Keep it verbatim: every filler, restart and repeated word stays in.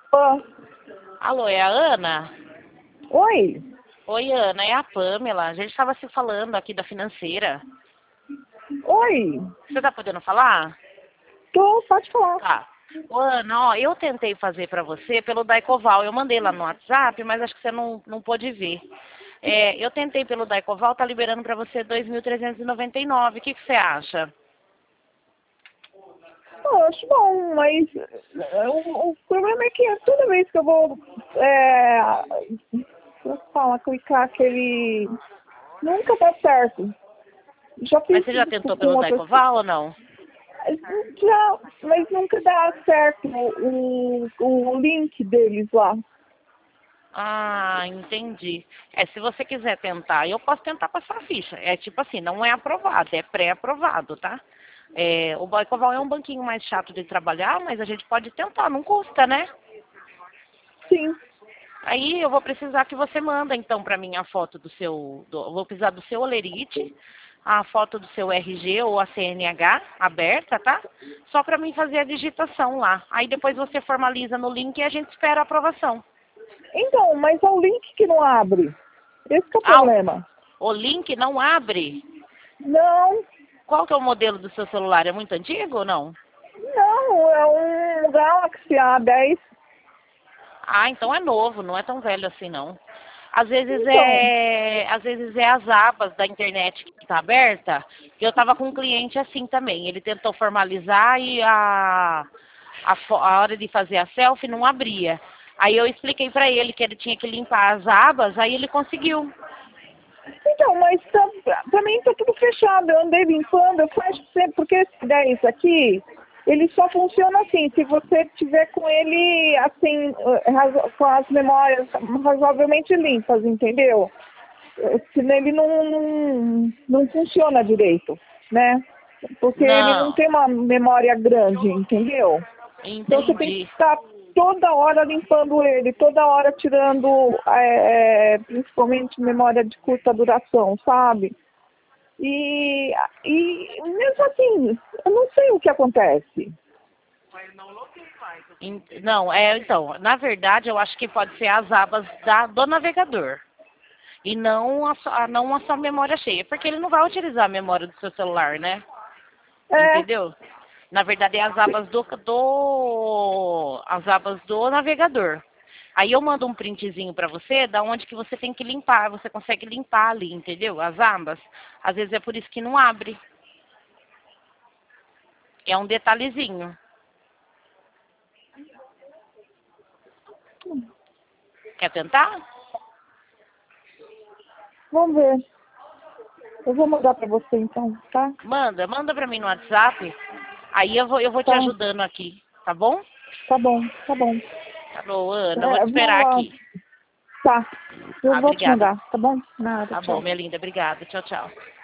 Ó, Alô, é a Ana? oi, Oi, Ana, é a Pamela. A gente estava se falando aqui da financeira. oi, Você tá podendo falar? tô, pode falar. Tá. Ô, Ana, ó, eu tentei fazer para você pelo Daicoval. Eu mandei lá no WhatsApp, mas acho que você não, não pôde ver. É, eu tentei pelo Daicoval, tá liberando para você dois mil trezentos e noventa e nove. O que, que você acha? Eu acho bom, mas é, o, o problema é que toda vez que eu vou, é, eu falo, clicar aquele, nunca dá certo. Já Mas fiz você já isso tentou com pelo outras, Daicoval ou não? já, mas nunca dá certo o, o, o link deles lá. Ah, entendi. É, se você quiser tentar, eu posso tentar passar a ficha. É tipo assim, não é aprovado, é pré-aprovado, tá? É, o Daicoval é um banquinho mais chato de trabalhar, mas a gente pode tentar, não custa, né? Sim, Aí eu vou precisar que você manda então para mim a foto do seu, do, eu vou precisar do seu olerite, a foto do seu R G ou a C N H aberta, tá? Só para mim fazer a digitação lá. Aí depois você formaliza no link e a gente espera a aprovação. então, mas é o link que não abre. Esse que é o Ah, o problema. o link não abre. Não, Qual que é o modelo do seu celular? É muito antigo ou não? não, é um Galaxy A dez. Ah, então é novo, não é tão velho assim não. Às vezes Então, é, às vezes é as abas da internet que está aberta. Eu estava com um cliente assim também. Ele tentou formalizar e a, a, fo- a hora de fazer a selfie não abria. Aí eu expliquei para ele que ele tinha que limpar as abas, aí ele conseguiu. então, mas tá, pra mim tá tudo fechado. Eu andei limpando, eu fecho sempre, porque esse dez aqui, ele só funciona assim, se você tiver com ele, assim, eh, razo- com as memórias razoavelmente limpas, entendeu? Eh, Senão ele não, não, não funciona direito, né? Porque ele não Não, tem uma memória grande, entendeu? Então você tem que entendi. estar toda hora limpando ele, toda hora tirando, é, é, principalmente memória de curta duração, sabe? E, e mesmo assim, eu não sei o que acontece. En- Não, é então, na verdade eu acho que pode ser as abas da, do navegador. E não a, sua- não a sua memória cheia, porque ele não vai utilizar a memória do seu celular, né? É, Entendeu? Na verdade, é as abas do, do as abas do navegador. Aí eu mando um printzinho para você, da onde que você tem que limpar. Você consegue limpar ali, entendeu? As abas. Às vezes é por isso que não abre. É um detalhezinho. Quer tentar? vamos ver. Eu vou mandar para você então, tá? Manda, manda para mim no WhatsApp. Aí eu vou, eu vou te Tá, ajudando aqui, tá bom? tá bom, tá bom. Alô, Ana, eu vou É, te vamos esperar lá. aqui. Tá, eu Ah, vou te obrigada. mandar, tá bom? Nada, Tá bom, tchau. minha linda, obrigada. Tchau, tchau.